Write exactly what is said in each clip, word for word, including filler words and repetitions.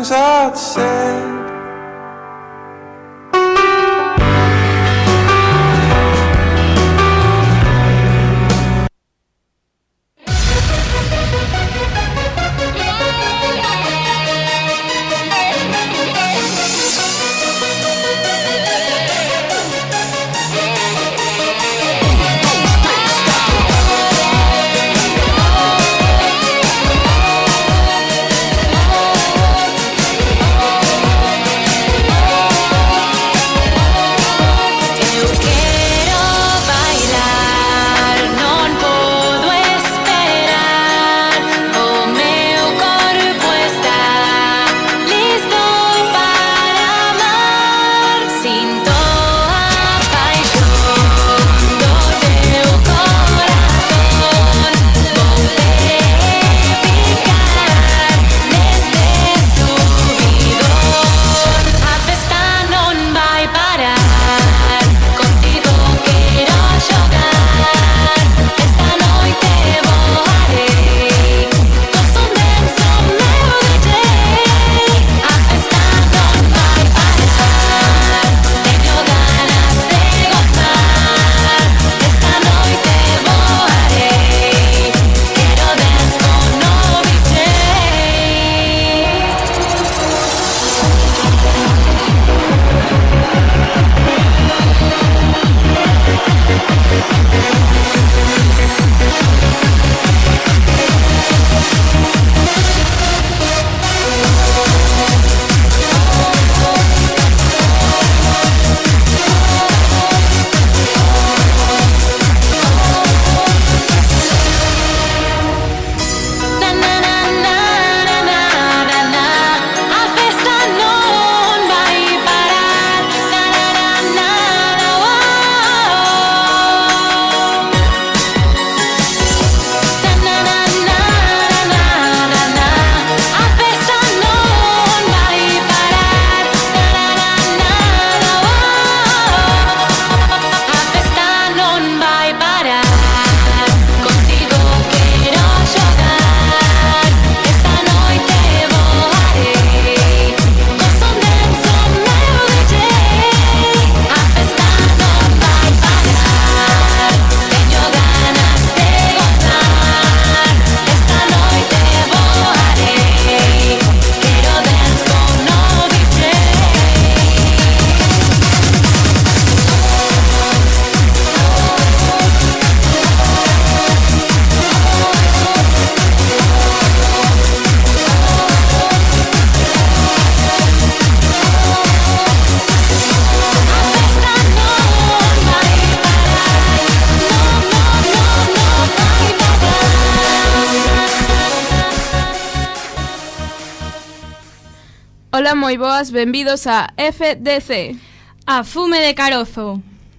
things I'd said. Ola, moi boas, benvidos a F D C, a Fume de Carozo.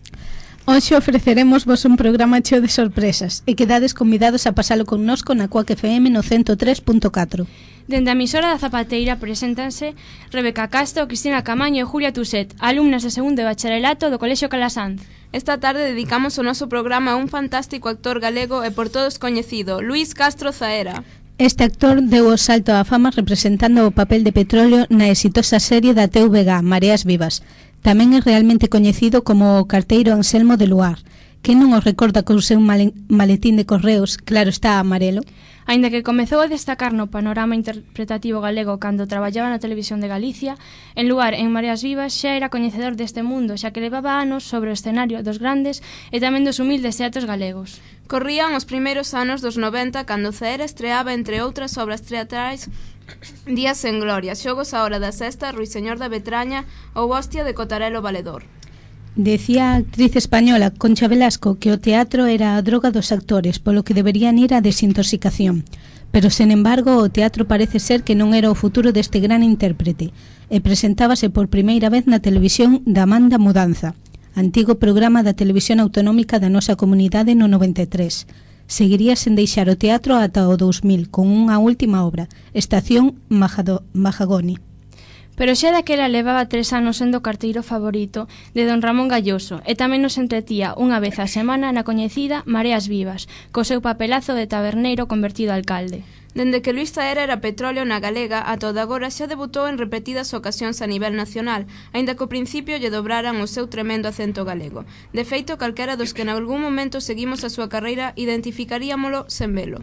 Hoxe ofreceremos vos un programa cheo de sorpresas e quedades convidados a pasalo connosco na Quack F M no ciento tres punto catro. Dende a emisora da Zapateira preséntanse Rebeca Castro, Cristina Camaño e Julia Tuset, alumnas de segundo de bacharelato do Colexio Calasanz. Esta tarde dedicamos o noso programa a un fantástico actor galego e por todos coñecido, Luís Castro Zaera. Este actor deu o salto á fama representando o papel de Petróleo na exitosa serie da T V G, Mareas Vivas. Tamén é realmente coñecido como o carteiro Anselmo de Luar. Que non os recorda con seu maletín de correos, claro está, amarelo? Aínda que comezou a destacar no panorama interpretativo galego cando traballaba na Televisión de Galicia, en Luar, en Mareas Vivas, xa era coñecedor deste mundo, xa que levaba anos sobre o escenario dos grandes e tamén dos humildes teatros galegos. Corrían os primeiros anos dos noventa cando Zaera estreaba, entre outras obras teatrais, Días en Gloria, Xogos a hora da sexta, Ruiseñor da Betraña ou Hostia de Cotarelo Valedor. Decía a actriz española Concha Velasco que o teatro era a droga dos actores, polo que deberían ir á desintoxicación. Pero, sen embargo, o teatro parece ser que non era o futuro deste gran intérprete, e presentábase por primeira vez na televisión da Man da Mudanza, antigo programa da televisión autonómica da nosa comunidade no noventa e tres. Seguiría sen deixar o teatro ata o dous mil, con unha última obra, Estación Majado, Mahagoni. Pero xa daquela levaba tres anos sendo o carteiro favorito de don Ramón Galloso e tamén nos entretía unha vez a semana na coñecida Mareas Vivas, co seu papelazo de taberneiro convertido a alcalde. Dende que Luís Zaera era petróleo na galega, ata o de agora xa debutou en repetidas ocasións a nivel nacional, aínda que ao principio lle dobraran o seu tremendo acento galego. De feito, calquera dos que en algún momento seguimos a súa carreira identificaríamolo sen velo.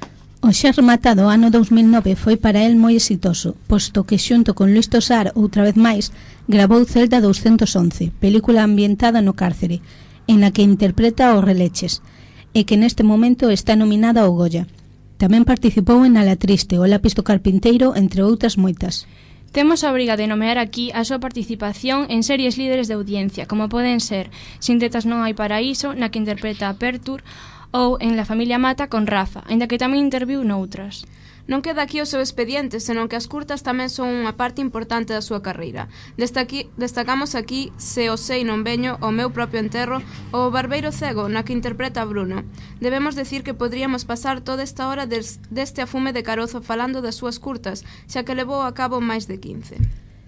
O xa rematado ano dous mil nove foi para el moi exitoso, posto que xunto con Luís Tosar, outra vez máis, gravou Celda douscentos once, película ambientada no cárcere, en la que interpreta os Releches, e que neste momento está nominada ao Goya. Tamén participou en A la Triste, O lápis do carpinteiro, entre outras moitas. Temos a obriga de nomear aquí a súa participación en series líderes de audiencia, como poden ser Sin tetas non hai paraíso, na que interpreta a Pertur, ou en La familia Mata con Rafa, aínda que tamén interviu noutras. Non queda aquí o seu expediente, senón que as curtas tamén son unha parte importante da súa carreira. Destaqui, destacamos aquí Se o sei non veño, O meu propio enterro ou O barbeiro cego, na que interpreta a Bruno. Debemos decir que podríamos pasar toda esta hora des, deste afume de carozo falando das súas curtas, xa que levou a cabo máis de quince.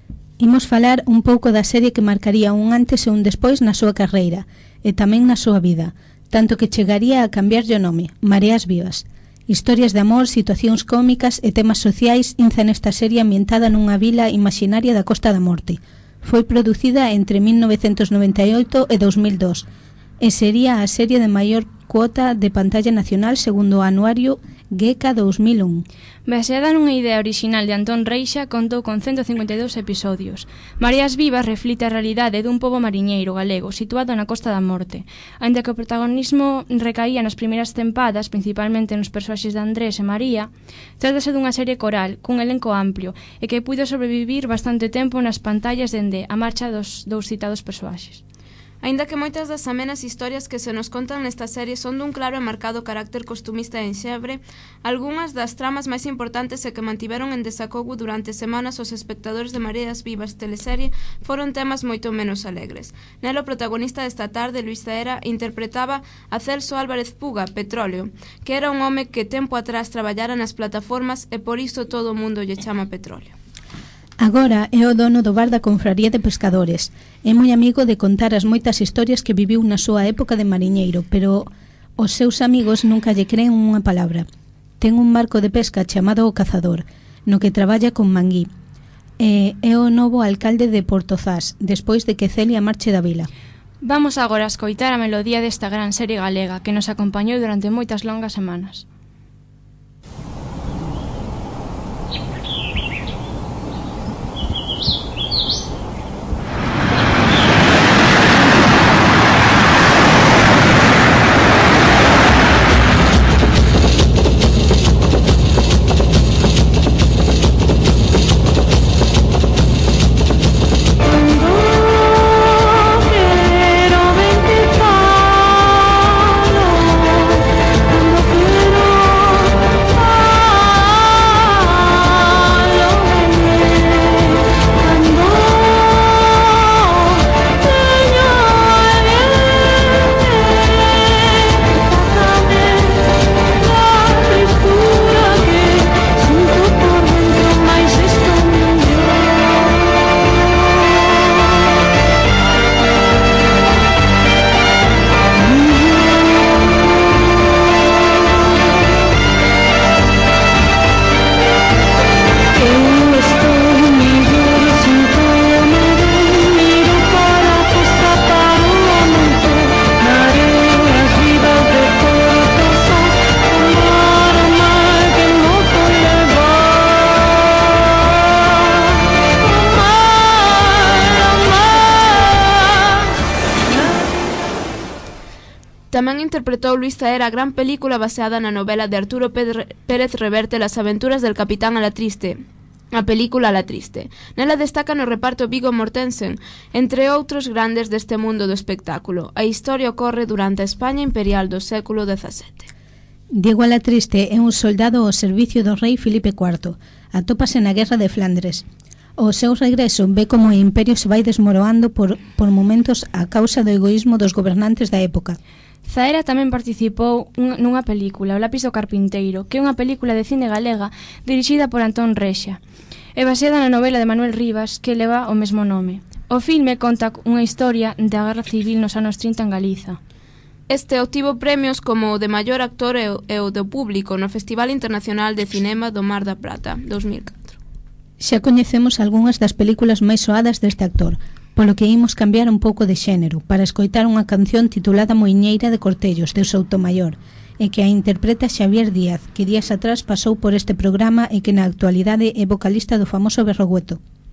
Imos falar un pouco da serie que marcaría un antes e un despois na súa carreira, e tamén na súa vida, tanto que chegaría a cambiarlle o nome, Mareas Vivas. Historias de amor, situacións cómicas e temas sociais inzan esta serie ambientada nunha vila imaginaria da Costa da Morte. Foi producida entre mil novecentos noventa e oito e dos mil dos e sería a serie de maior cuota de pantalla nacional segundo o anuario Geca dos mil un. Baseada nunha idea orixinal de Antón Reixa, contou con ciento cincuenta e dous episodios. Mareas Vivas reflite a realidade dun pobo mariñeiro galego situado na Costa da Morte. Aínda que o protagonismo recaía nas primeiras tempadas, principalmente nos persoaxes de Andrés e María, trátase dunha serie coral, cun elenco amplio, e que puido sobrevivir bastante tempo nas pantallas dende a marcha dos dous citados persoaxes. Aínda que moitas das amenas historias que se nos contan nesta serie son dun claro e marcado carácter costumista e enxebre, algunhas das tramas máis importantes e que mantiveron en desacogo durante semanas os espectadores de Mareas Vivas teleserie foron temas moito menos alegres. Nelo, o protagonista desta tarde, Luís Zaera, interpretaba a Celso Álvarez Puga, Petróleo, que era un home que tempo atrás traballara nas plataformas e por iso todo o mundo lle chama Petróleo. Agora é o dono do bar da Confraría de Pescadores. É moi amigo de contar as moitas historias que viviu na súa época de mariñeiro, pero os seus amigos nunca lle creen unha palabra. Ten un barco de pesca chamado O Cazador, no que traballa con Manguí. E é o novo alcalde de Portozás, despois de que Celia marche da vila. Vamos agora a escoitar a melodía desta gran serie galega que nos acompañou durante moitas longas semanas. Tamén interpretou Luís Zaera a gran película baseada na novela de Arturo Pérez Reverte Las aventuras del capitán a la triste, a película a la triste. Nela destaca no reparto Viggo Mortensen, entre outros grandes deste mundo do espectáculo. A historia ocorre durante a España imperial do século dezasete. Diego a la Triste é un soldado ao servicio do rei Filipe cuarto. Atópase na guerra de Flandres. O seu regreso ve como o imperio se vai desmoroando por, por momentos a causa do egoísmo dos gobernantes da época. Zaera tamén participou nunha película, O lápis do carpinteiro, que é unha película de cine galega dirixida por Antón Reixa, e baseada na novela de Manuel Rivas que leva o mesmo nome. O filme conta unha historia da guerra civil nos anos trinta en Galiza. Este obtivo premios como o de maior actor e o, e o do público no Festival Internacional de Cinema do Mar da Plata, dos mil catro. Xa coñecemos algunhas das películas máis soadas deste actor, polo que imos cambiar un pouco de xénero para escoitar unha canción titulada Moiñeira de Cortellos, de Soutomaior, e que a interpreta Xavier Díaz, que días atrás pasou por este programa e que na actualidade é vocalista do famoso Berrogueto.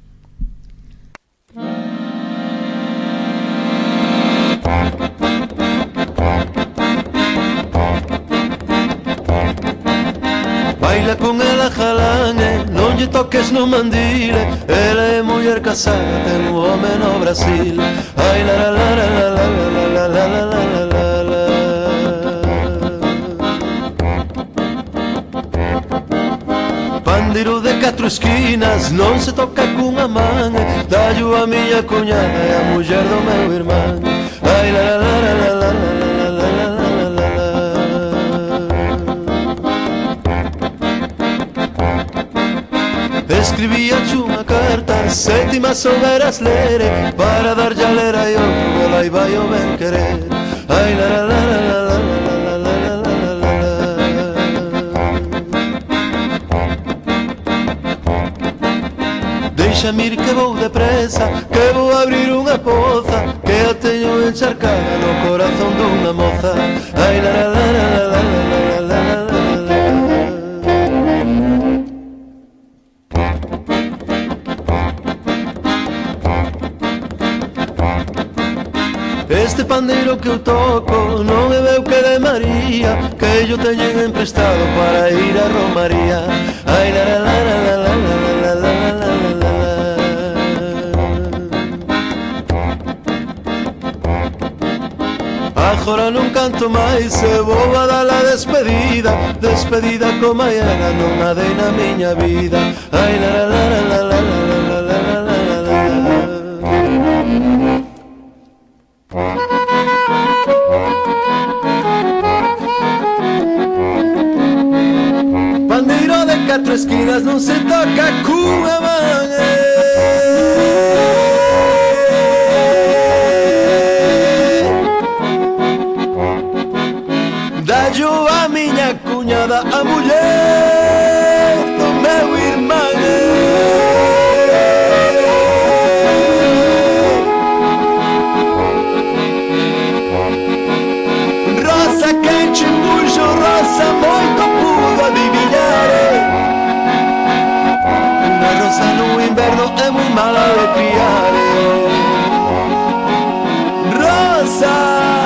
Baila con ela jalangue, non lle toques no mandile. Ela é muller casada, ten un home no Brasil. Ai la la la la la la la la la la la la. Pandeiro de catro esquinas, non se toca cunha man. Dallo a miña cuñada e a muller do meu irmán. Ai la la la la la la la la la la. Escribíache unha carta, se ti mas souberas lere, para darlle a ler ai outro, ela aí vai o ben querer. Ai la la la la la la la la la la la la. Deixa-me ir que vou depresa, que vou abrir unha poza, que a teño encharcada no corazón dunha moza. Ai la la la la la la la la la. Este pandeiro que eu toco non é meu que de María, que yo teñen emprestado para ir a Romaría. Ai la la la la la la la la la la. Agora non canto máis, se vou a dar a despedida, despedida como a era non a dei na miña vida. Ai la la la la la la la la la la. Pandeiro de catro esquinas non se toca cunha man. Dallo a miña cuñada, a muller do meu irmán. Rosa que chimbuxo, rosa moito pudo adiviñar. Unha rosa no inverno é moi mala de criar. Rosa.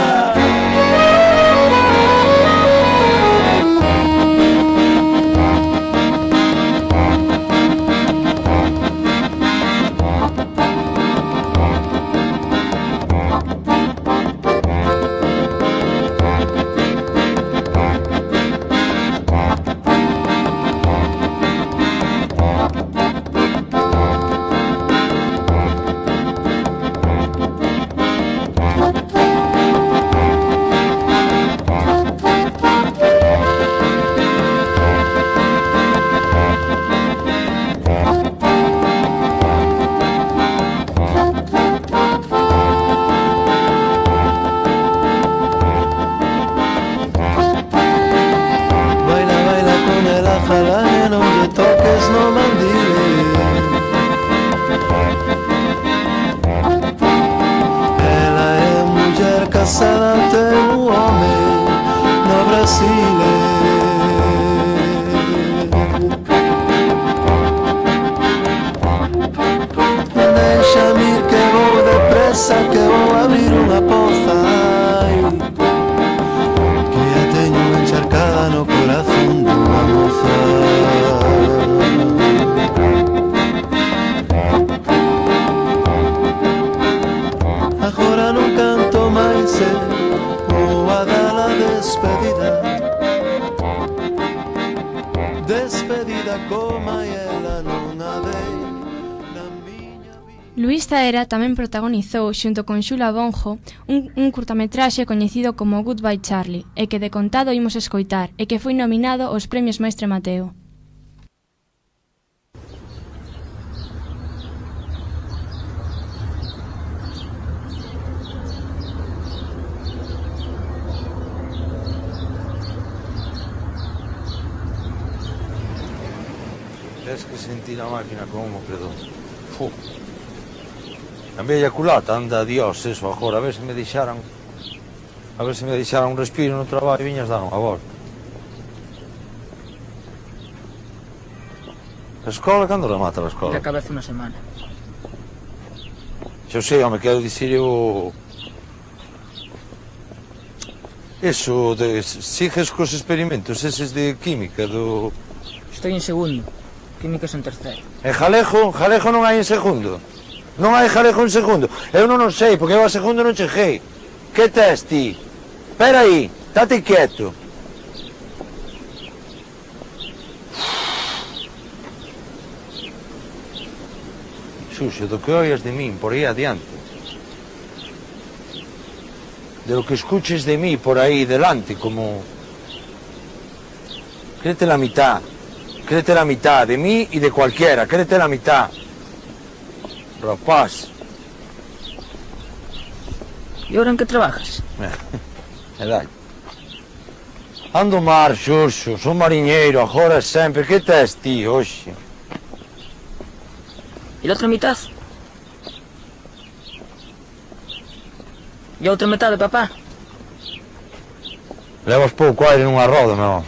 Luís Zaera tamén protagonizou, xunto con Xula Bonjo, un, un curtametraxe coñecido como Goodbye Charlie, e que de contado imos escoitar, e que foi nominado aos Premios Maestre Mateo. Tes que sentir a máquina como quedou. Fu. A bella culata anda a Dios eso agora, a ver se me deixaran a ver se me deixaran un respiro no traballo e viñas dar unha volta. A escola, cando remata a escola? Da cabeza unha semana. Xo sei, home, quero dicir eu... Eso, de, sigues cos experimentos eses de química, do... Estou en segundo, químicas en terceiro. En Jalejo, en Jalejo non hai en segundo. Non hai Jalejo en segundo. Eu non o sei, porque eu a segundo non cheguei. Que tes ti? Espera aí, estate quieto. Xuxo, do que oias de min por aí adiante, de lo que escuches de mí por aí delante, como... Créete la mitad, créete la mitad de mí y de cualquiera, créete la mitad. Rapaz. E ahora en que trabajas? E dai. Ando mar, Xuxo, son mariñeiro, agora e sempre. Que tes ti, hoxe? E a outra mitad? E a outra metade, papá? Levas pouco aire nunha roda, meu.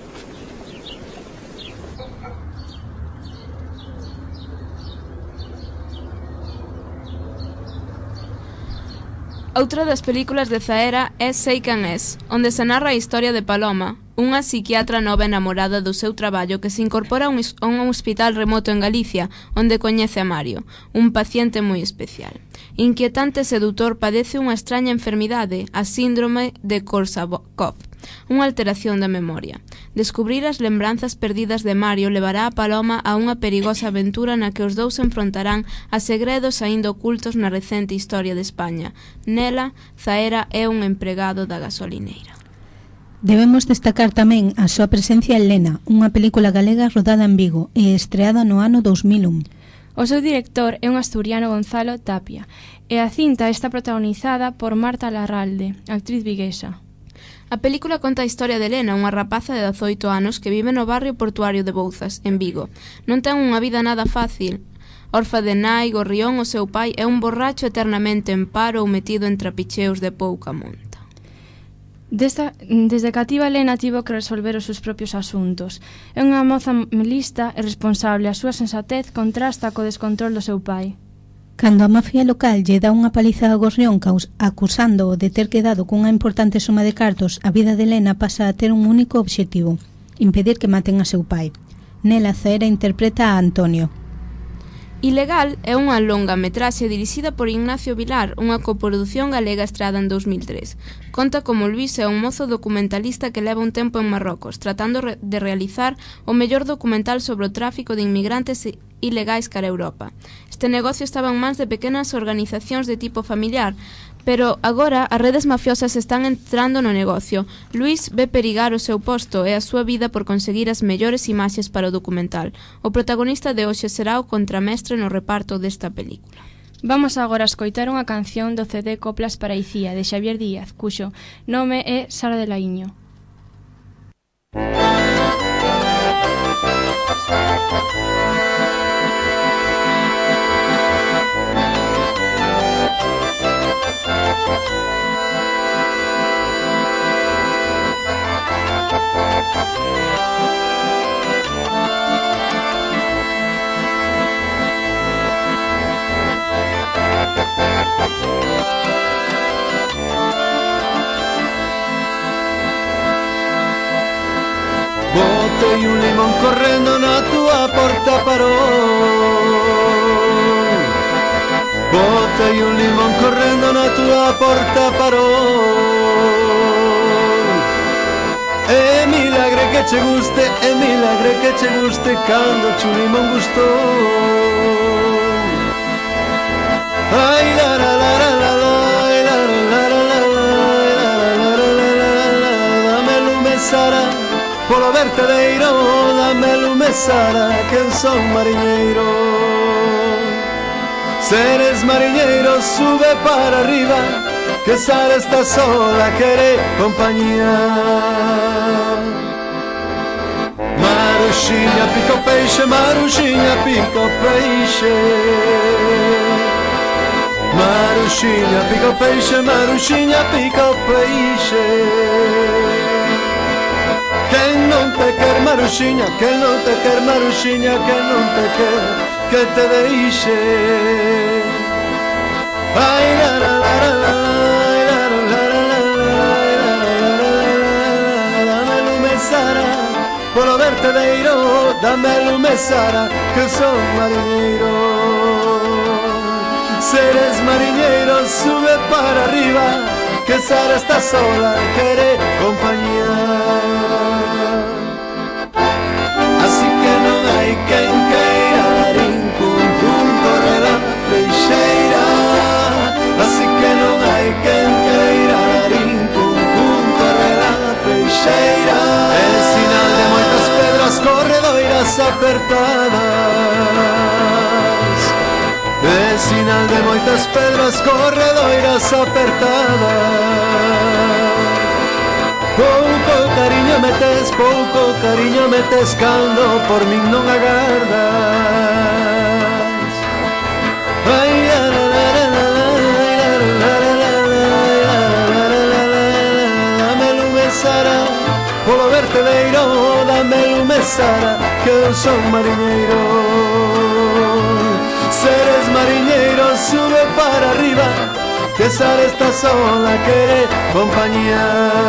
Outra das películas de Zaera é Sei Quen Es, onde se narra a historia de Paloma, unha psiquiatra nova enamorada do seu traballo que se incorpora a un, a un hospital remoto en Galicia, onde coñece a Mario, un paciente moi especial. Inquietante e sedutor padece unha extraña enfermidade, a síndrome de Korsakoff, unha alteración da memoria. Descubrir as lembranzas perdidas de Mario levará a Paloma a unha perigosa aventura na que os dous se enfrontarán a segredos aínda ocultos na recente historia de España. Nela, Zaera é un empregado da gasolineira. Debemos destacar tamén a súa presencia en Lena, unha película galega rodada en Vigo e estreada no ano dous mil un. O seu director é un asturiano, Gonzalo Tapia, e a cinta está protagonizada por Marta Larralde, actriz viguesa. A película conta a historia de Elena, unha rapaza de dezoito anos que vive no barrio portuario de Bouzas, en Vigo. Non ten unha vida nada fácil. Orfa de nai, gorrión, o seu pai é un borracho eternamente en paro ou metido en trapicheos de pouca monta. Desta, desde cativa, Elena tivo que resolver os seus propios asuntos. É unha moza lista e responsable. A súa sensatez contrasta co descontrol do seu pai. Cando a mafia local lle dá unha paliza a Gorrión acusando-o de ter quedado cunha importante suma de cartos, a vida de Elena pasa a ter un único obxectivo: impedir que maten a seu pai. Nela, Zaera interpreta a Antonio. Ilegal é unha longa metraxe dirixida por Ignacio Vilar, unha coprodución galega estreada en dous mil tres. Conta como Luís é un mozo documentalista que leva un tempo en Marrocos, tratando de realizar o mellor documental sobre o tráfico de inmigrantes ilegais cara a Europa. Este negocio estaba en mans de pequenas organizacións de tipo familiar, pero agora as redes mafiosas están entrando no negocio. Luís ve perigar o seu posto e a súa vida por conseguir as mellores imaxes para o documental. O protagonista de hoxe será o contramestre no reparto desta película. Vamos agora a escoitar unha canción do C D Coplas para Icía, de Xavier Díaz, cuxo nome é Sara de Laíño. Botei un limón correndo na tua porta parou. Botei un limón correndo na tua porta parou. É milagre que che guste, é milagre que che guste cando che un limón gustou. Ai la la la la la la la la la la la. Dame lume Sara polo vertedeiro, dame lume Sara, que son mariñeiro. Se eres mariñeiro, sube para arriba, que Sara está sola, quere compañía. Maruxa Maruxiña pica o peixe, Maruxiña pica o peixe. Maruxiña pica o peixe, Maruxiña pica o peixe. Quen non te quer, Maruxiña, quen non te quer, Maruxiña, quen non te quer, que te deixe. Ai, la, la, la, la, la, la, la, la, la, dame lume, Sara, polo vertedeiro, dame lume, Sara, que son mariñeiro. Se eres mariñeiro, sube para arriba, que Sara está sola, quere compañía. Así que non hai quen queira darín, cun cun corre la freixeira. Así que non hai quen queira darín, cun cun corre la freixeira. É sinal de moitas pedras corredoiras apertadas. É sinal de moitas pedras corredoiras apertadas. Pouco cariño metes, pouco cariño metes cando por min non agardas. Ai, la, la, la, la, la, la, la, la, la, dame lume, Sara, polo vertedeiro, dame lume, Sara, que eu son mariñeiro. Se eres mariñeiro, sube para arriba, que Sara está sola, quere compañía.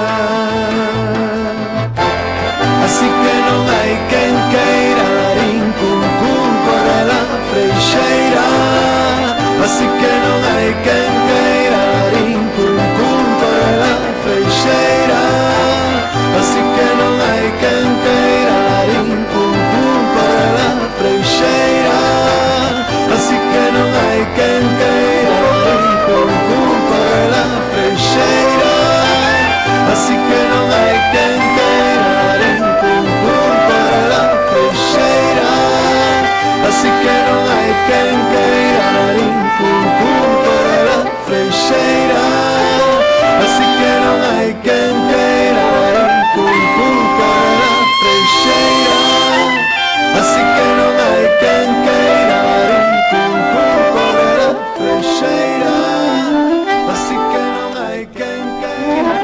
Así que non hai quen queira darín, cun cun corre la freixeira. Así que non hai quen queira darín, cun cun corre la freixeira. Así que non hai quen queira darín, cun cun corre la freixeira. Así que non hai quen queira darín, cun cun corre la freixeira. Así que non hai quen queira darín, cun cun corre la freixeira. Así que non hai quen queira darín, cun cun corre la freixeira. Así que non hai quen queira darín, cun cun corre la freixeira. Así que non hai quen queira darín, cun cun corre la freixeira. Así que non hai quen queira.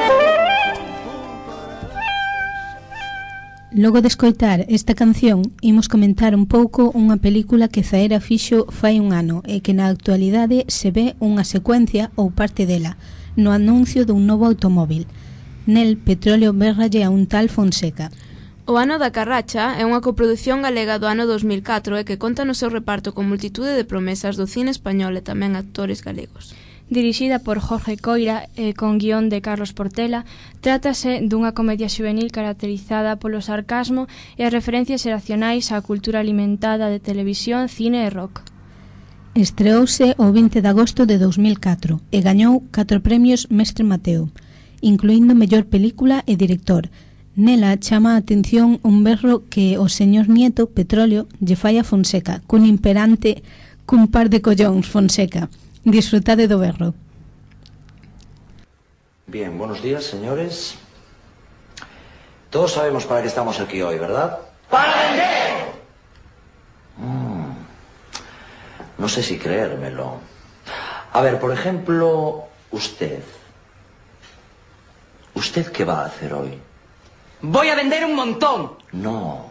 Logo de escoitar esta canción, imos comentar un pouco unha película que Zaera fixo fai un ano e que na actualidade se ve unha secuencia ou parte dela no anuncio dun novo automóvil. Nel, Petróleo berralle a un tal Fonseca. O Ano da Carracha é unha coprodución galega do ano dos mil catro e que conta no seu reparto con multitude de promesas do cine español e tamén actores galegos. Dirixida por Jorge Coira e con guión de Carlos Portela, trátase dunha comedia xuvenil caracterizada polo sarcasmo e as referencias xeracionais á cultura alimentada de televisión, cine e rock. Estreouse o vinte de agosto de dos mil catro e gañou catro premios Mestre Mateo, incluindo mellor película e director. Nela chama a atención un berro que o señor nieto, Petróleo, lle fai a Fonseca, cun imperante cun par de collóns, Fonseca. Disfrutade do berro. Bien, buenos días, señores. Todos sabemos para qué estamos aquí hoy, ¿verdad? ¡Para vender! Mm, no sé si creérmelo. A ver, por ejemplo, usted. ¿Usted qué va a hacer hoy? Voy a vender un montón. No.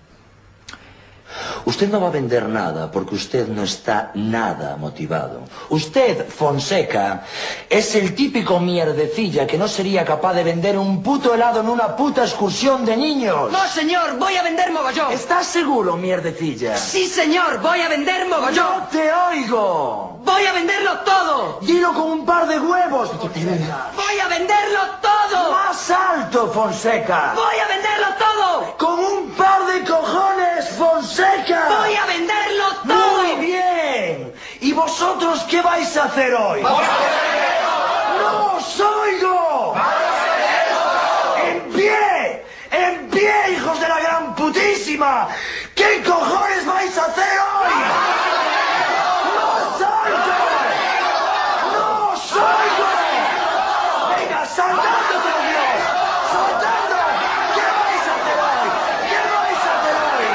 Usted no va a vender nada porque usted no está nada motivado. Usted, Fonseca, es el típico mierdecilla que no sería capaz de vender un puto helado en una puta excursión de niños. No, señor, voy a vender mogollón. ¿Estás seguro, mierdecilla? Sí, señor, voy a vender mogollón. ¡No te oigo! Voy a venderlo todo. Dilo con un par de huevos, Fonseca. Voy a venderlo todo. Más alto, Fonseca. Voy a venderlo todo. Con un par de cojones, Fonseca. Voy a venderlo todo. Muy bien. ¿Y vosotros qué vais a hacer hoy? ¡Vamos a hacerlo! ¡No os oigo! ¡Vamos a hacerlo! ¡En pie! ¡En pie, hijos de la gran putísima! ¿Qué cojones vais a hacer hoy? ¡No os oigo! ¡No os oigo! ¡Venga, saltando, por Dios! ¡Saltando! ¿Qué vais a hacer hoy? ¿Qué vais a hacer hoy?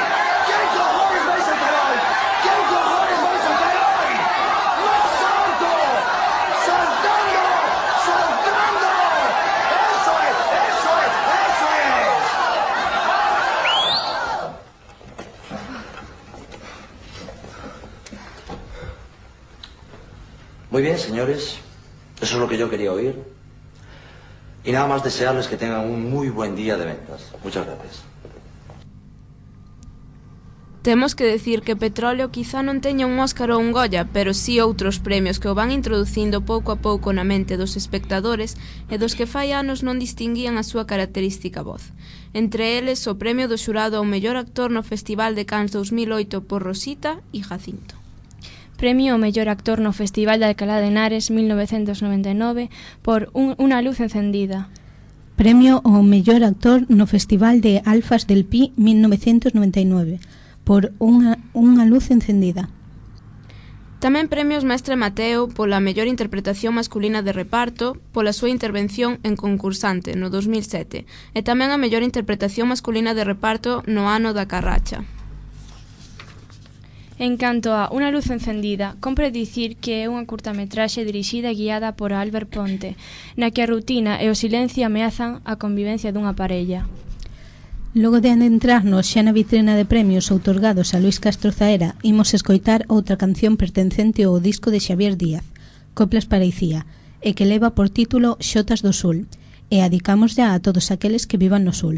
Muy bien, señores. Eso es lo que yo quería oír. Y nada más desearles que tengan un muy buen día de ventas. Muchas gracias. Temos que decir que Petróleo quizá non teña un Óscar ou un Goya, pero sí outros premios que o van introducindo pouco a pouco na mente dos espectadores e dos que fai anos non distinguían a súa característica voz. Entre eles, o premio do xurado ao mellor actor no Festival de Cannes dos mil oito por Rosita e Jacinto. Premio ao mellor actor no Festival de Alcalá de Henares mil novecentos noventa e nove por un, Una luz encendida. Premio ao mellor actor no Festival de Alfas del Pi mil novecentos noventa e nove por unha, unha luz encendida. Tamén premios Mestre Mateo pola mellor interpretación masculina de reparto pola súa intervención en Concursante no dos mil sete e tamén a mellor interpretación masculina de reparto no ano da Carracha. En canto a Una luz encendida, compre dicir que é unha curtametraxe dirixida e guiada por Albert Ponte, na que a rutina e o silencio ameazan a convivencia dunha parella. Logo de adentrarnos xa na vitrina de premios outorgados a Luis Castro Zaera, imos escoitar outra canción pertencente ao disco de Xavier Díaz, Coplas para Icía, e que leva por título Xotas do Sul, e adicamos ya a todos aqueles que vivan no Sul.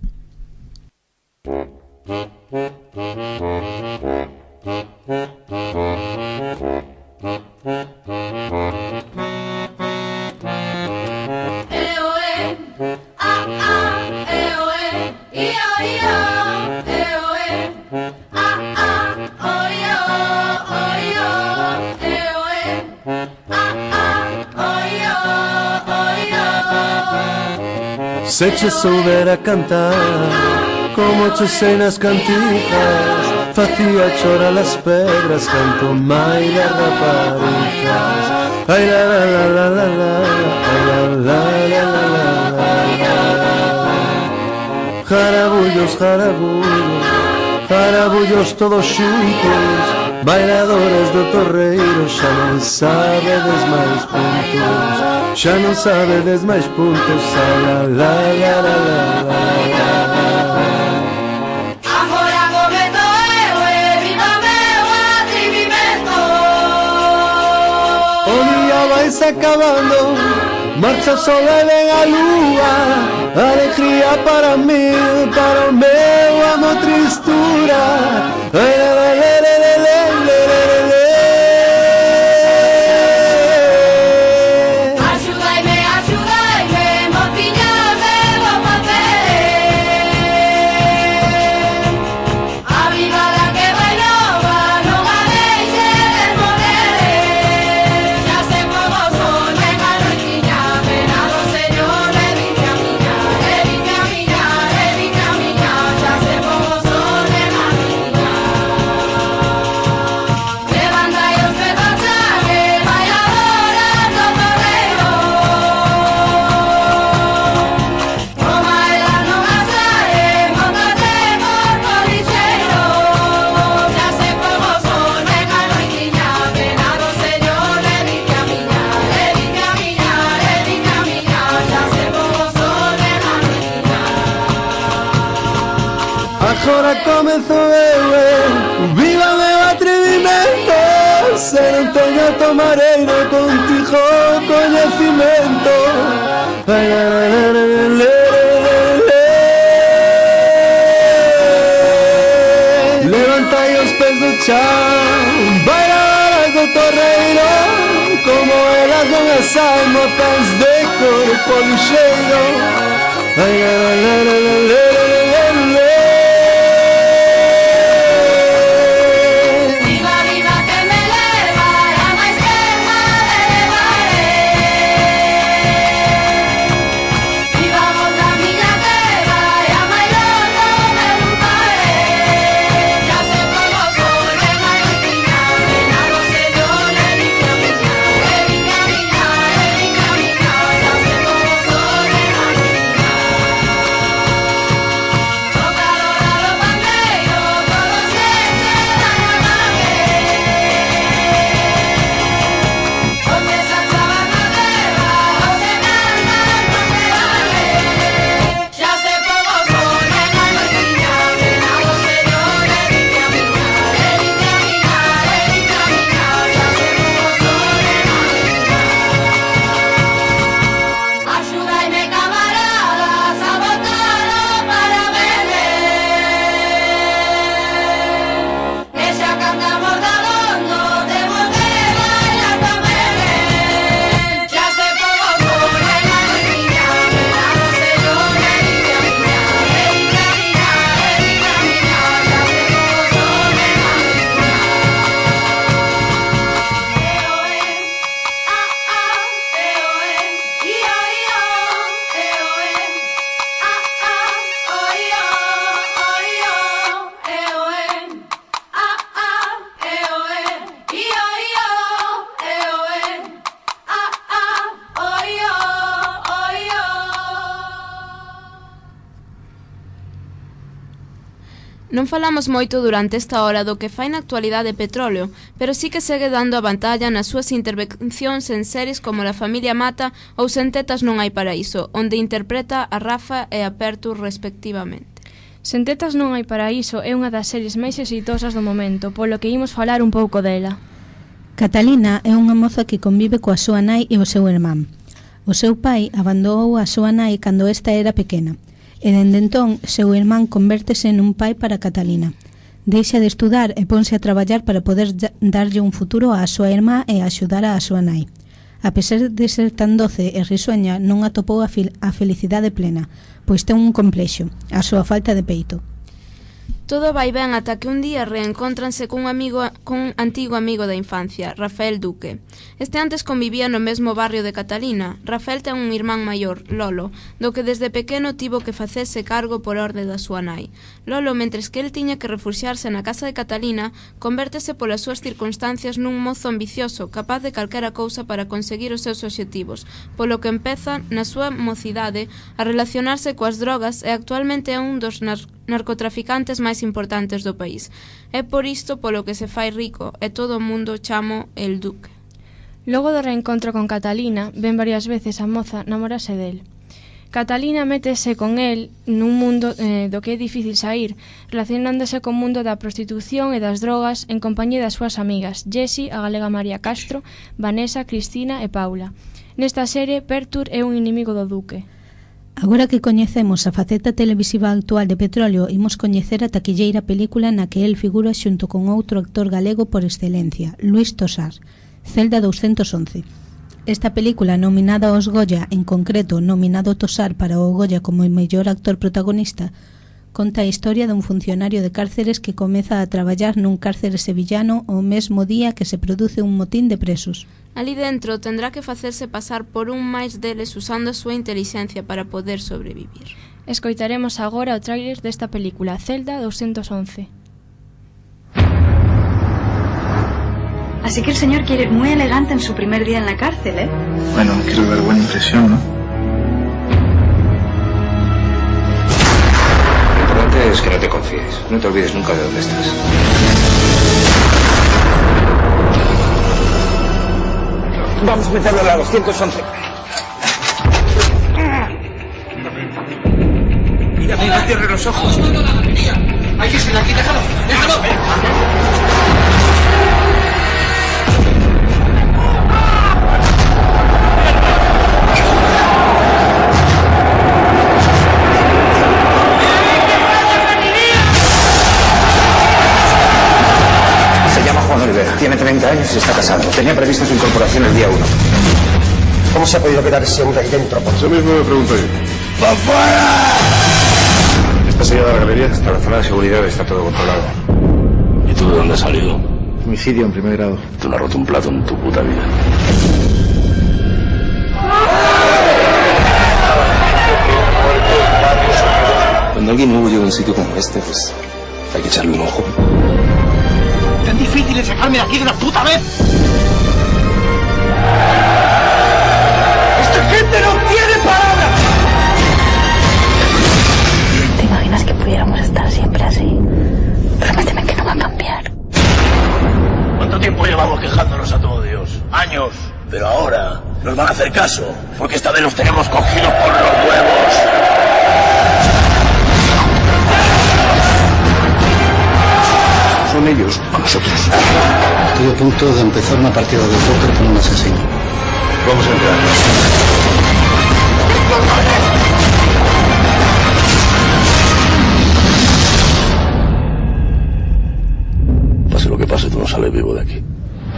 Se che soubera cantar como che sei nas cantigas, facía chorar las pedras, canto mai de raparigas. Ai la la la la la la, ai la la la la la la. Jarabullos, jarabullos, jarabullos todos xuntos, bailadores do torreiro, xa non sabedes máis puntos, xa non sabedes máis puntos, ai la la la la la la. Agora comezo eu e viva meu atrevimento. O día vais acabando, marcha o sol e ven a lúa, alegría para mí, para o meu amo tristura. Ai la la la la la la la la. Axudaime, axudaime, mociñas, e vou facer a vivada que vai nova, non a deixes morrer. Xa se como son, ven a noitiña, ven a do Señor, e dice a miña, e dice a miña, e dice a miña, xa se como son, ven a noitiña. Levanta os pés ao chan, e bailadoras do torreiro. Como elas non as sae, móntate corpo lixeiro. Xa se como son, ven a noitiña, ven a do Señor, e dice a miña, e dice a miña, e dice a miña, xa se como son, ven a noitiña. Agora comezo eu, eh, viva meu atrevimento. Se non teño tomareiro, contigo coñecimento. Ai la la la la la la. Levantai os pés do chan, bailadoras do torreiro, como elas non as hai, mozas de corpo lixeiro. Ai la la la la la la la. Viva, viva que me leva, a máis que me levaré. Viva vos a miña terra, e a máis longe me buscaré. Xa se como son, ven a noitiña, ven a do Señor, e dice a miña, e dice a miña, e dice a miña, xa se como son, ven a noitiña. Non falamos moito durante esta hora do que fai na actualidade Petróleo, pero sí que segue dando a pantalla nas súas intervencións en series como La familia Mata ou Sen tetas non hai paraíso, onde interpreta a Rafa e a Pertur respectivamente. Sen tetas non hai paraíso é unha das series máis exitosas do momento, polo que imos falar un pouco dela. Catalina é unha moza que convive coa súa nai e o seu irmán. O seu pai abandonou a súa nai cando esta era pequena, e dende entón seu irmán convértese nun pai para Catalina. Deixa de estudar e ponse a traballar para poder darlle un futuro á súa irmá e axudar á súa nai. A pesar de ser tan doce e risueña, non atopou a, a felicidade plena, pois ten un complexo, a súa falta de peito. Todo vai ben ata que un día reencóntranse cun amigo, cun antigo amigo da infancia, Rafael Duque. Este antes convivía no mesmo barrio de Catalina. Rafael ten un irmán maior, Lolo, do que desde pequeno tivo que facerse cargo por orde da súa nai. Lolo, mentres que el tiña que refuxiarse na casa de Catalina, convértese polas súas circunstancias nun mozo ambicioso, capaz de calquera cousa para conseguir os seus obxectivos, polo que empeza, na súa mocidade, a relacionarse coas drogas e actualmente é un dos nar narcotraficantes máis importantes do país. É por isto polo que se fai rico e todo o mundo chamo el Duque. Logo do reencontro con Catalina, ven varias veces a moza namorase del. Catalina métese con el nun mundo eh, do que é difícil sair, relacionándose co mundo da prostitución e das drogas en compañía das súas amigas Jessie, a galega María Castro, Vanessa, Cristina e Paula. Nesta serie, Pertur é un inimigo do Duque. Agora que coñecemos a faceta televisiva actual de Petróleo, imos coñecer a taquilleira película na que el figura xunto con outro actor galego por excelencia, Luís Tosar, Celda douscentos once. Esta película, nominada aos Goya, en concreto nominado Tosar para o Goya como o mellor actor protagonista, conta a historia dun funcionario de cárceres que comeza a traballar nun cárcere sevillano o mesmo día que se produce un motín de presos. Ali dentro tendrá que facerse pasar por un máis deles usando a súa intelixencia para poder sobrevivir. Escoitaremos agora o tráiler desta película, Celda douscentos once. Así que el señor quiere ir muy elegante en su primer día en la cárcel, ¿eh? Bueno, quiero dar buena impresión, ¿no? Lo importante es que no te confíes. No te olvides nunca de dónde estás. Vamos a meterlo a la doscientos once. Mírame, no cierre los ojos. No, no, la batería. Hay que irse de aquí, déjalo, déjalo. Tiene treinta años y está casado. Tenía previsto su incorporación el día uno. ¿Cómo se ha podido quedar ese hombre ahí dentro? Eso mismo me pregunto yo. ¡Va fuera! ¿Está sellada la galería? Hasta la zona de seguridad está todo controlado. ¿Y tú de dónde has salido? Homicidio en primer grado. Tú no has roto un plato en tu puta vida. Cuando alguien nuevo llega a un sitio como este, pues hay que echarle un ojo. ¡Tan difícil es sacarme de aquí de una puta vez! ¡Esta gente no tiene palabra! ¿Te imaginas que pudiéramos estar siempre así? Prométeme que no va a cambiar. ¿Cuánto tiempo llevamos quejándonos a todo Dios? Años. Pero ahora nos van a hacer caso, porque esta vez los tenemos cogidos por los huevos. Son ellos o nosotros. Estoy a punto de empezar una partida de póker con un asesino. Vamos a entrar. Pase lo que pase, tú no sales vivo de aquí.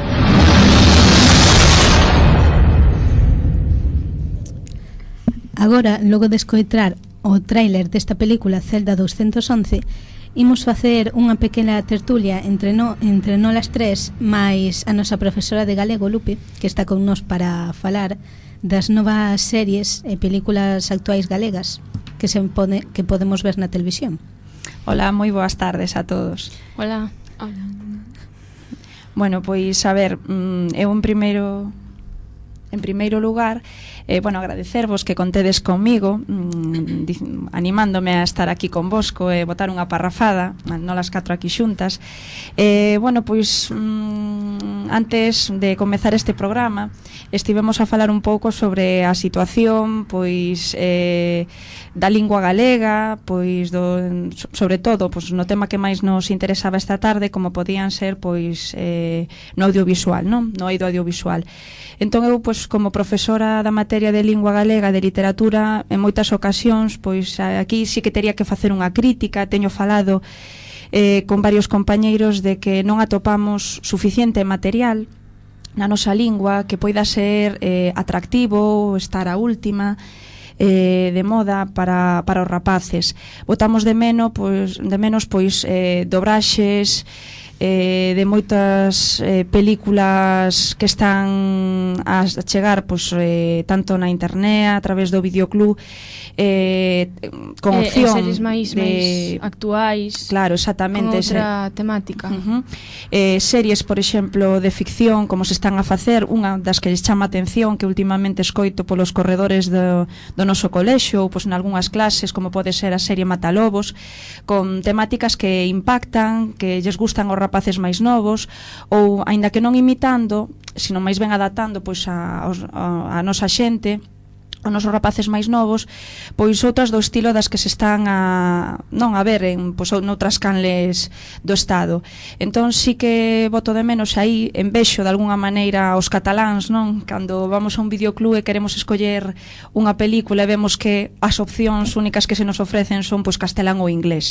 Agora, logo de escoitrar o tráiler desta película Celda douscentos once, imos facer unha pequena tertulia entre, no, entre nolas tres, máis a nosa profesora de galego, Lupe, que está con nos para falar das novas series e películas actuais galegas que se pone, que podemos ver na televisión. Hola, moi boas tardes a todos. Hola. Hola. Bueno, pois, a ver, eu en primeiro En primeiro lugar, eh, bueno, agradecervos que contedes comigo, mmm, animándome a estar aquí convosco e eh, botar unha parrafada, non las catro aquí xuntas. Eh, bueno, pois mmm, antes de comezar este programa, estivemos a falar un pouco sobre a situación, pois eh, da lingua galega, pois do, sobre todo, pois no tema que máis nos interesaba esta tarde, como podían ser pois eh, no audiovisual, non? No eido audiovisual. Entón eu, pois, como profesora da materia de lingua galega, de literatura, en moitas ocasións, pois aquí sí que tería que facer unha crítica. Teño falado eh, con varios compañeiros de que non atopamos suficiente material na nosa lingua que poida ser eh, atractivo, estar a última, eh, de moda para, para os rapaces. Botamos de menos, pois, de menos pois, eh, dobraxes, Eh, de moitas eh, películas que están a chegar pois, eh, tanto na internet, a través do videoclub, eh, con opción eh, series máis, de máis actuais, claro, exactamente, con outra ese, temática. uh-huh. eh, series, por exemplo, de ficción, como se están a facer, unha das que les chama a atención, que últimamente escoito polos corredores do, do noso colexio, ou pois, en algunhas clases, como pode ser a serie Matalobos, con temáticas que impactan, que lles gustan aos rapaces máis novos, ou, aínda que non imitando, sino máis ben adaptando pois a, a, a nosa xente, os nosos rapaces máis novos, pois outras do estilo das que se están a non a ver en pois noutras canles do Estado. Entón sí que boto de menos aí, en vexo de algunha maneira aos cataláns, non? Cando vamos a un videoclub e queremos escoller unha película e vemos que as opcións únicas que se nos ofrecen son pois castelán ou inglés.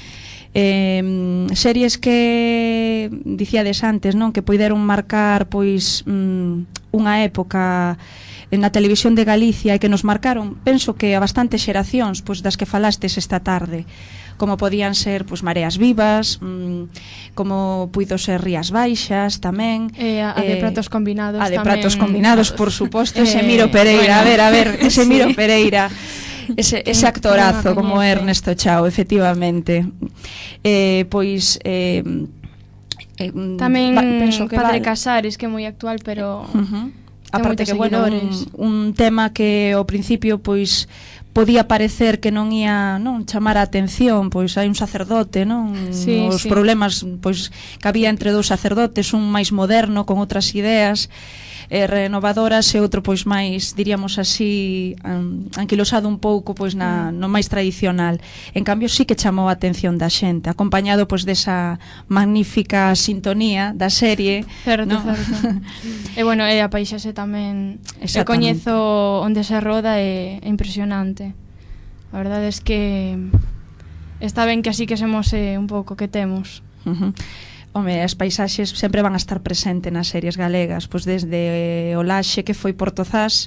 Eh, series que dicíades antes, non, que poideron marcar pois mm, unha época na televisión de Galicia e que nos marcaron, penso que a bastantes xeracións, pois das que falastes esta tarde, como podían ser pois Mareas Vivas, mmm, como puido ser Rías Baixas tamén, eh, a, a de Pratos Combinados, a de tamén, Pratos Combinados, por suposto, eh, ese Miro Pereira, bueno, a ver, a ver, ese sí. Miro Pereira. Ese, ese actorazo como Ernesto Chao, efectivamente. Eh, pois eh, eh, tamén va, penso que Padre vale. Casares, que é moi actual, pero uh-huh. aparte que bueno, un, un tema que ao principio pois podía parecer que non ia, non, chamar a atención, pois hai un sacerdote, non? Sí, os sí. problemas pois que había entre dous sacerdotes, un máis moderno con outras ideas eh, renovadoras e outro pois máis, diríamos así, um, anquilosado un pouco pois na no máis tradicional. En cambio sí que chamou a atención da xente, acompañado pois desa magnífica sintonía da serie, certo, ¿no? certo. E bueno, e a paisaxe tamén, e coñezo onde se roda, é, é impresionante. A verdade é que está ben que así que se mose un pouco que temos. Uh-huh. Home, as paisaxes sempre van a estar presentes nas series galegas, pois desde o Laxe, que foi Portozás,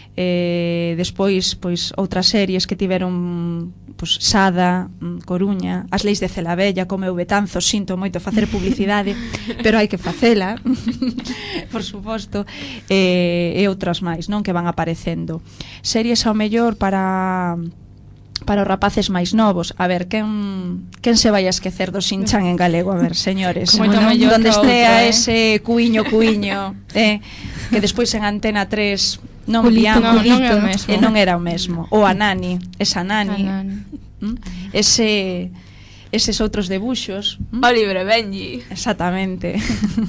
eh, despois pois outras series que tiveron pois Sada, Coruña, As Leis de Celavella, como eu Betanzo, sinto moito facer publicidade, pero hai que facela, por suposto, eh, e outras máis, non, que van aparecendo. Series ao mellor para para os rapaces máis novos. A ver, quen, quen se vai a esquecer do Shin-chan en galego? A ver, señores, bueno, donde estea eh? ese cuiño, cuiño, eh, que despois en Antena tres non vían, no, non, e non era o mesmo. Ou a Nani, esa Nani, ¿Mm? ese eses outros debuxos. ¿Mm? Oliver e Benji. Exactamente.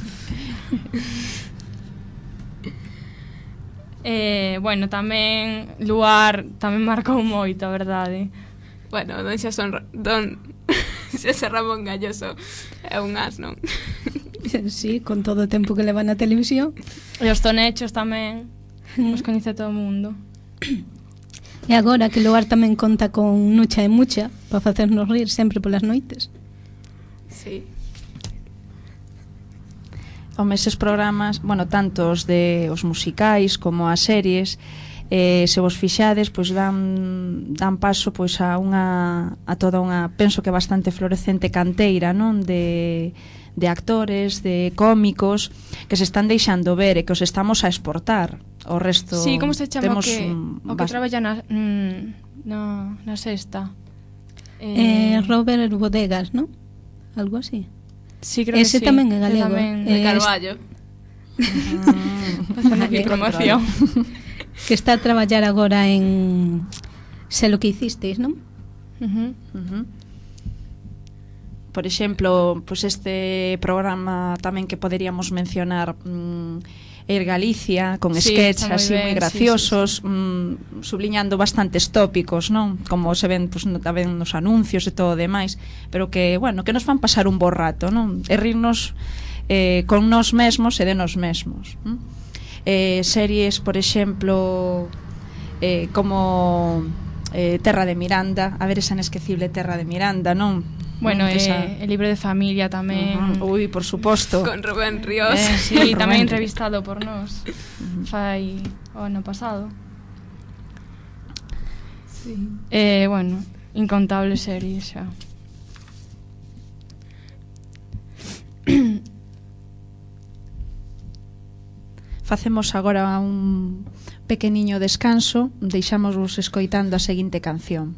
Eh, bueno, tamén Luar tamén marcou moito, a verdade. Bueno, don Xason don Xosé Ramón Galloso é un as, non? Sí, con todo o tempo que leva na televisión. E os tonechos tamén os coñece todo o mundo. E agora que Luar tamén conta con Nucha e Mucha para facernos rir sempre polas noites. Sí. Home, eses programas, bueno, tanto os de os musicais como as series, eh, se vos fixades, pois dan dan paso pois a unha a toda unha, penso que bastante florecente canteira, non, de de actores, de cómicos que se están deixando ver e que os estamos a exportar. O resto sí, como se chama o que, un, o que traballa na, mm, no, na Sexta? Eh, eh, Robert Bodegas, non? Algo así. Sí, creo ese que sí. tamén é galego. Tamén, de Carballo. Aquí promoción. Que está a traballar agora en Sei lo que hicisteis, non? Uh-huh. Uh-huh. Por exemplo, pues este programa tamén que poderíamos mencionar, mm, Air Galicia, con sí, sketches moi así ben, moi graciosos, sí, sí, sí. Mm, subliñando bastantes tópicos, non? Como se ven, pues, no, tamén nos anuncios e todo o demais, pero que, bueno, que nos fan pasar un bo rato, non? E rirnos eh, con nós mesmos e de nós mesmos. ¿Mm? Eh, series, por exemplo, eh, como eh, Terra de Miranda, a ver esa inesquecible Terra de Miranda, non? Bueno, eh, esa... el libro de familia tamén. Uh-huh. Ui, por suposto. Con Rubén Ríos. Eh, sí, tamén entrevistado por nós. Uh-huh. Fai o ano pasado. Sí. Eh, bueno, incontables series xa. Facemos agora un pequeniño descanso, deixámosvos escoitando a seguinte canción.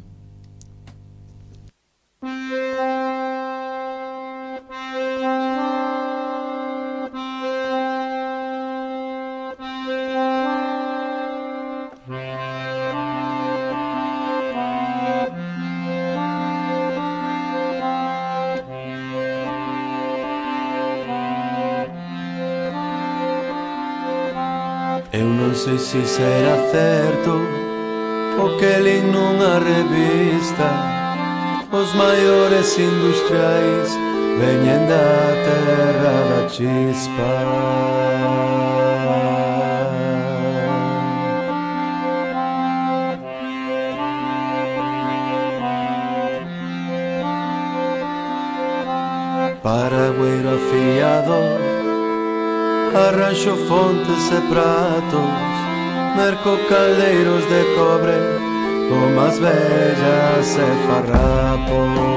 Eu non sei se será certo o que lin nunha revista. Os maiores industriais veñen da terra da chispa. Paragüeiro afiador, arranxo fontes e pratos, merco caldeiros de cobre, gomas vellas e farrapos.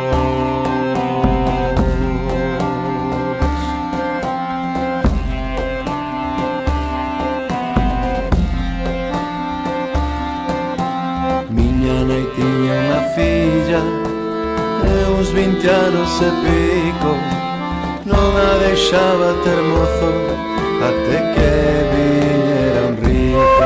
Miña nai tiña unha filla e uns vinte anos e pico, non a deixaba ter mozo até que viñera un rico.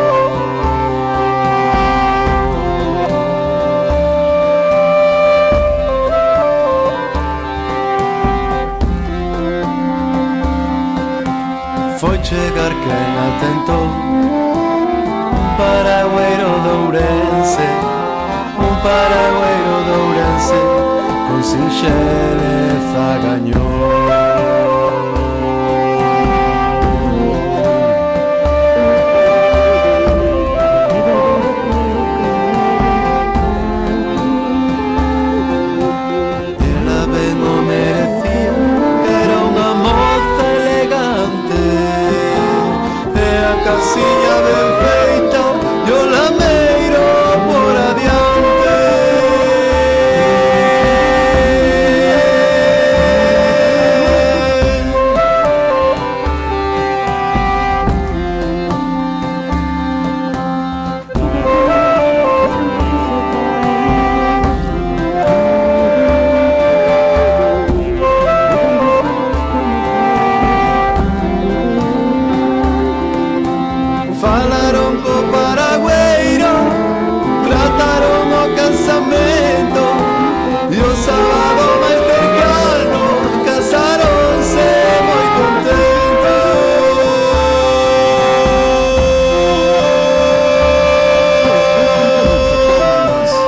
Foi chegar quen atentou, paragüeiro de Ourense, un paragüeiro de Ourense, con sinxeleza gañou. Casiña ben feita, yo lameiro por adiante. Falaron co paragüeiro, trataron o casamento, e o sábado máis cercano casaronse moi contentos.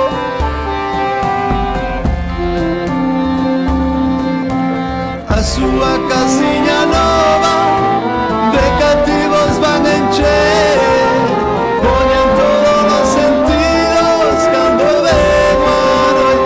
A súa casiña nova de cativos van encher, poñen todos os sentidos cando ven o anoitecer.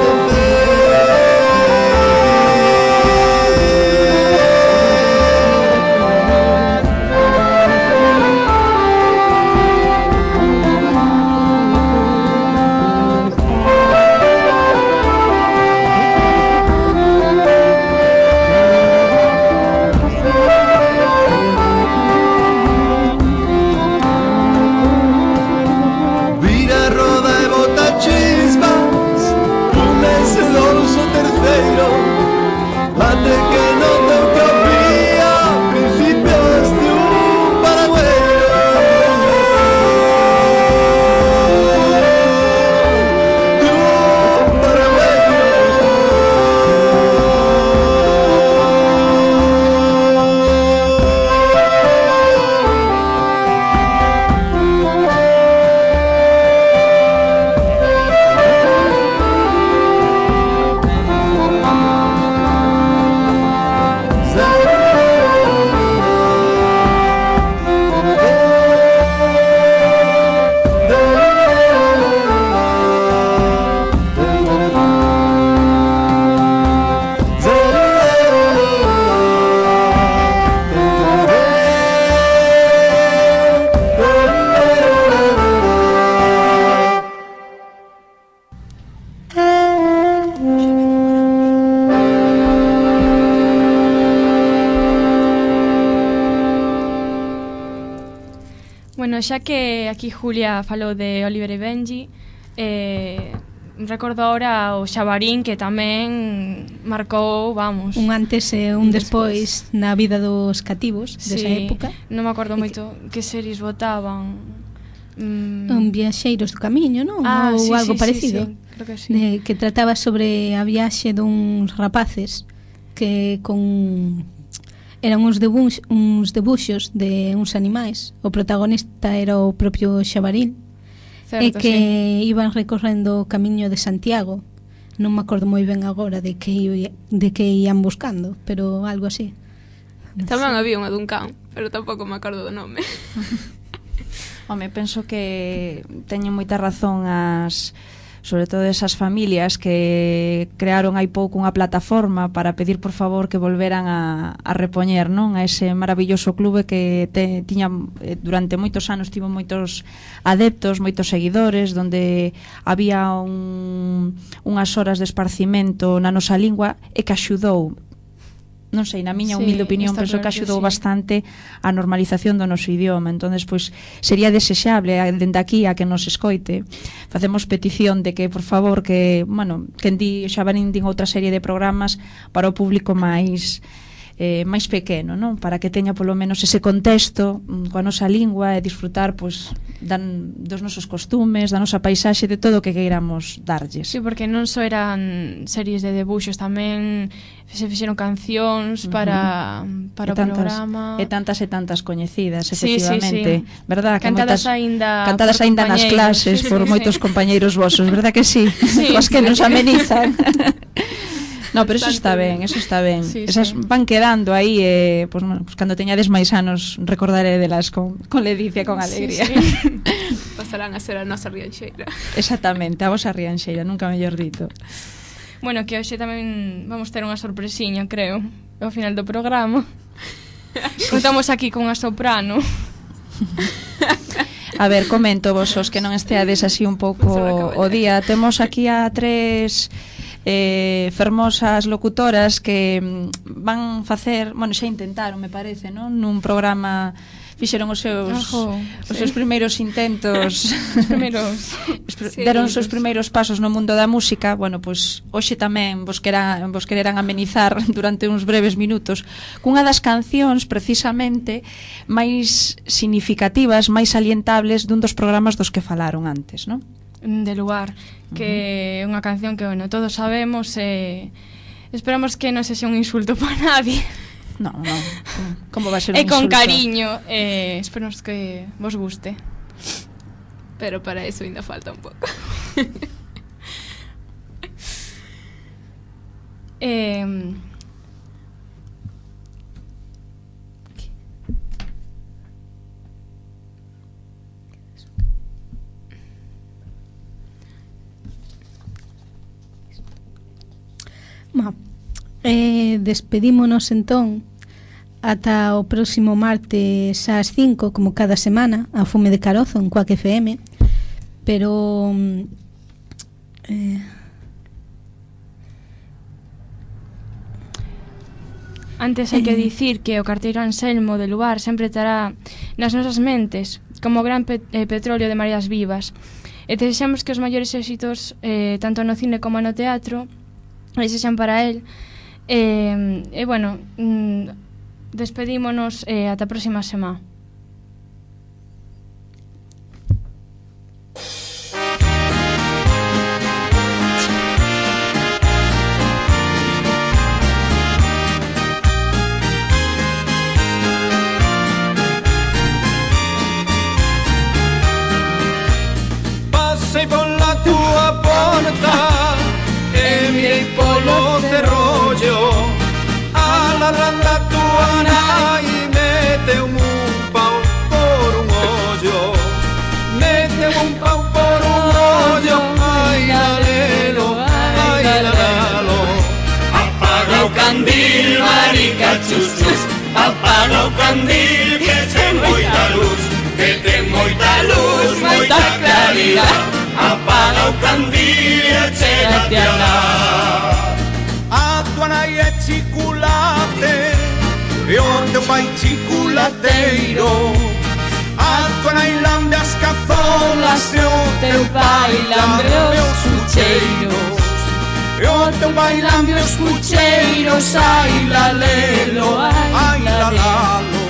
Bueno, xa que aquí Julia falou de Oliver e Benji, eh, recordo ahora o Xabarín, que tamén marcou, vamos, un antes e un despois na vida dos cativos desa sí, época. Non me acordo moito que series votaban. Mm. Un Viaxeiros do Camiño, non? Ah, Ou sí, algo sí, parecido. Sí, sí, creo que sí. De, que trataba sobre a viaxe duns rapaces que con eran uns debuxos, uns debuxos de uns animais. O protagonista era o propio Xabarín. Certo, e que sí. Iban recorrendo o camiño de Santiago. Non me acordo moi ben agora de que de que ian buscando, pero algo así. Tamén había unha dun can, pero tampouco me acordo do nome. Home, penso que teñen moita razón as, sobre todo esas familias que crearon hai pouco unha plataforma para pedir por favor que volveran a, a repoñer, non, a ese maravilloso clube que te, tiña durante moitos anos, tivo moitos adeptos, moitos seguidores, donde había un, unhas horas de esparcimento na nosa lingua e que axudou, non sei, na miña humilde sí, opinión, penso que axudou que sí. bastante a normalización do noso idioma. Entonces, pois, sería desexable dende aquí a que nos escoite. Facemos petición de que, por favor, que, bueno, que di, xa van din outra serie de programas para o público máis eh, máis pequeno, non? Para que teña polo menos ese contexto mm, coa nosa lingua e disfrutar, pois, dan, dos nosos costumes, da nosa paisaxe, de todo o que queiramos darlles. Sí, porque non só eran series de debuxos, tamén se fixeron cancións para, uh-huh. para o tantas, programa. E tantas e tantas coñecidas, sí, efectivamente. Sí, sí. Verdad, que cantadas moitas, ainda cantadas ainda nas clases por moitos compañeiros vosos, verdad que sí? Sí, Coas que sí, nos sí. amenizan. No, pero eso está ben, eso está ben. Sí, Esas sí. van quedando aí, eh, pues, bueno, pues, cando teñades máis anos recordaré delas con, con ledicia, con alegría. Sí, sí. Pasarán a ser a nosa rianxeira. Exactamente, a vosa rianxeira, nunca mellor dito. Bueno, que hoxe tamén vamos ter unha sorpresiña, creo, ao final do programa. Contamos aquí con a soprano. A ver, comento vos os que non esteades así un pouco o día. Temos aquí a tres eh, fermosas locutoras que van facer, bueno, xa intentaron, me parece, non? Nun programa fixeron os seus Ojo, os sí. seus primeiros intentos, os primeiros sí, deron os seus primeiros pasos no mundo da música. Bueno, pois hoxe tamén vos querán vos quererán amenizar durante uns breves minutos cunha das cancións precisamente máis significativas, máis salientables dun dos programas dos que falaron antes, non? De Lugar, que é uh-huh. unha canción que, bueno, todos sabemos e eh, esperamos que non sexa un insulto para nadie. No, no. Como va a ser un insulto? E con insulto? cariño, eh, esperamos que vos guste. Pero para eso ainda falta un pouco. eh... Ma, eh, despedímonos entón ata o próximo martes ás cinco, como cada semana, a Fume de Carozo en Quack F M. Pero eh, antes hai que dicir que o carteiro Anselmo de Luar sempre estará nas nosas mentes como gran pe eh, petróleo de mareas vivas, e desexamos que os maiores éxitos eh, tanto no cine como no teatro sexan para él. E, e bueno, mm, despedímonos eh, ata a próxima semana. Passei pola tua porta e mirei polo cerrollo, alla randa tua nai mete un pau por un hoyo, mete un pau por un hoyo, ai la lelo, ai la lalo. Apaga o candil, marica, chus, chus, apaga o candil, que ten moita luz, que ten moita luz, moita claridade. Apaga o candil e chégate a lá. A tua nai é chiculate e o teu pai chiculateiro. A tua nai teu pai lambe os cucheiros, o teu pai lambe os cucheiros, ai lalelo, ai lalalo.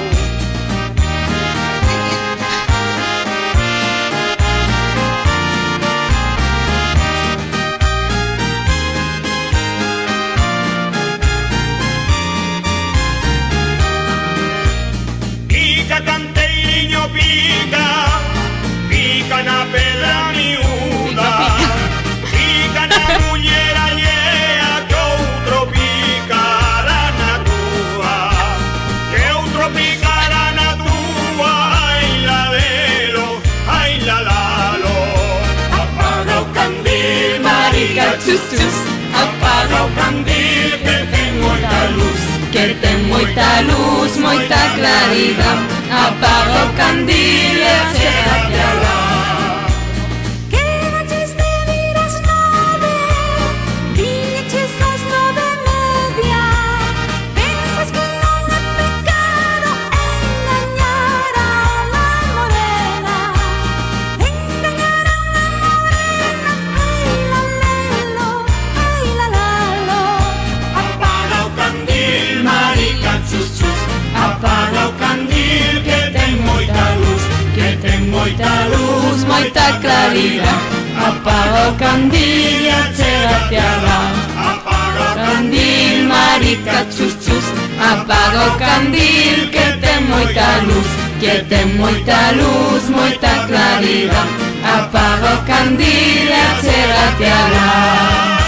Pica canteiriño, pica, pica na pedra miúda, pica na muller allea, que outro picará na túa, que outro picará na túa, ai ladelo, ai lalalo. Apaga o candil, marica, chus, chus, apaga o candil, que ten moita luz, que ten moita luz, moita claridade. Apaga o candil e achégate alá. Quedaches de vir ás nove, viñeches ás nove e media. Pensas que non é pecado engañar a la morena, engañar a la morena, ai lalelo, ai lalalo. Apaga o candil, marica, chus, chus, apaga o candil, que ten moita luz, que ten moita luz, moita claridade. Apaga o candil e achégate alá. Apaga o candil, marica, chus, chus, apaga o candil, que ten moita luz, que ten moita luz, moita claridade. Apaga o candil e achégate alá.